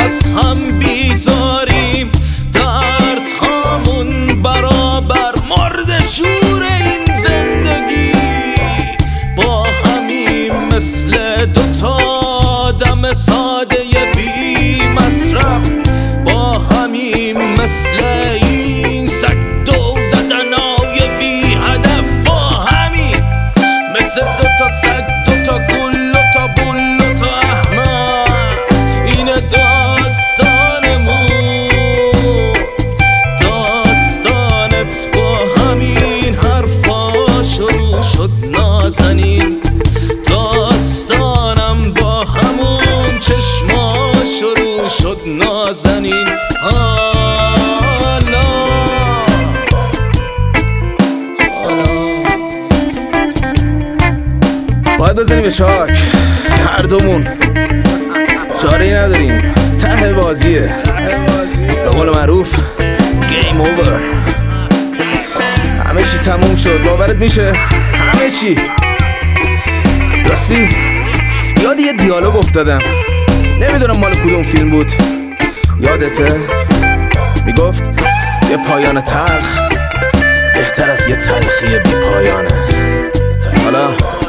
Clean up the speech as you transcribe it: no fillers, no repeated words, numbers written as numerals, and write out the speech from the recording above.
از هم بیزاریم، درد هامون برابر مرد شور این زندگی. با همیم مثل دوتا آدم ساده بی مصرف، با همیم مثل این سگ دو زدنای بی هدف، با همین مثل دوتا سگ دوتا گل دوتا بول دوتا احمد. اینه داستانمون، داستانت با همین حرفا شروع شد نازنین، داستانم با همون چشما شروع شد نازنین. باید بزنیم به شاک هر دومون، چاره ای نداریم، ته بازیه. به قول معروف گیم اوور، همه چی تموم شد. باورت میشه؟ همه چی. راستی یاد یه دیالوگ افتادم، نمیدونم مال کدوم فیلم بود. یادته؟ میگفت یه پایان تلخ بهتر از یه تلخی بی پایانه. حالا